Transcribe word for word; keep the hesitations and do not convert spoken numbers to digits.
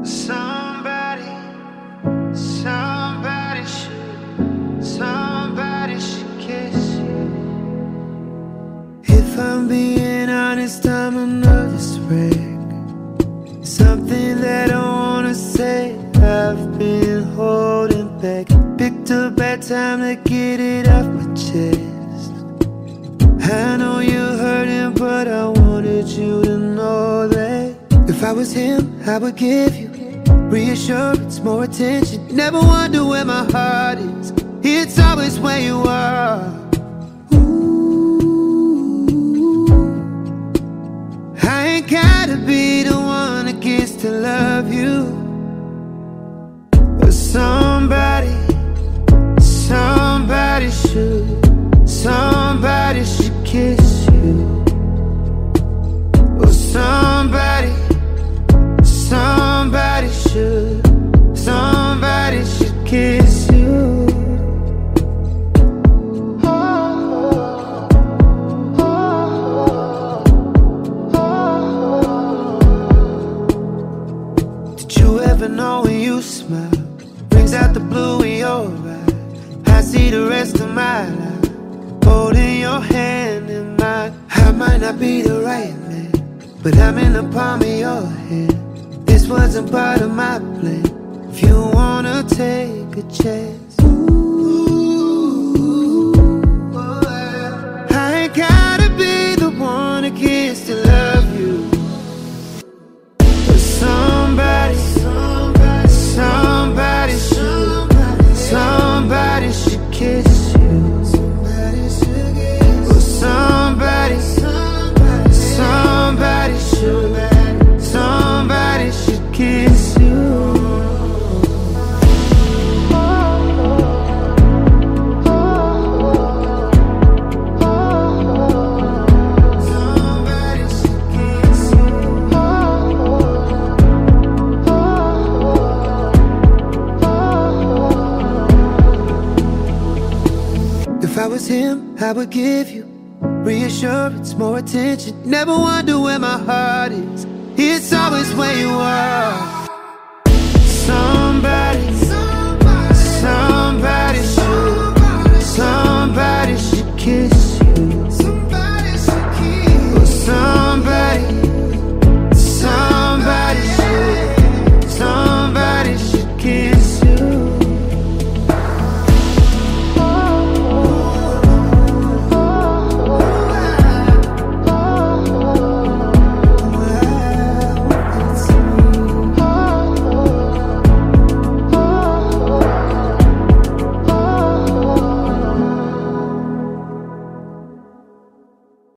Somebody, somebody should, somebody should kiss you. If I'm being honest, I'm a nervous wreck. Something that I wanna say, I've been holding back. Picked a bad time to get it off my chest. I know you're hurting, but I wanted you to know that if I was him, I would give you reassurance, more attention. Never wonder where my heart is, it's always where you are. Ooh, I ain't gotta be the one that gets to love you, but somebody, somebody should, somebody should kiss you. Or somebody, somebody should, somebody should kiss you. Oh, oh, oh, oh. Did you ever know when you smile brings out the blue in your eyes? I see the rest of my life holding your hand in mine. I might not be the right man, but I'm in the palm of your hand. This wasn't part of my plan. If you wanna take a chance, ooh, I ain't gotta be the one that gets to love you, but somebody, somebody, somebody should, somebody should kiss you. Or somebody, somebody should, somebody should kiss you. Somebody should kiss you. If I was him, I would give you reassurance, more attention. Never wonder where my heart is, it's always where you are.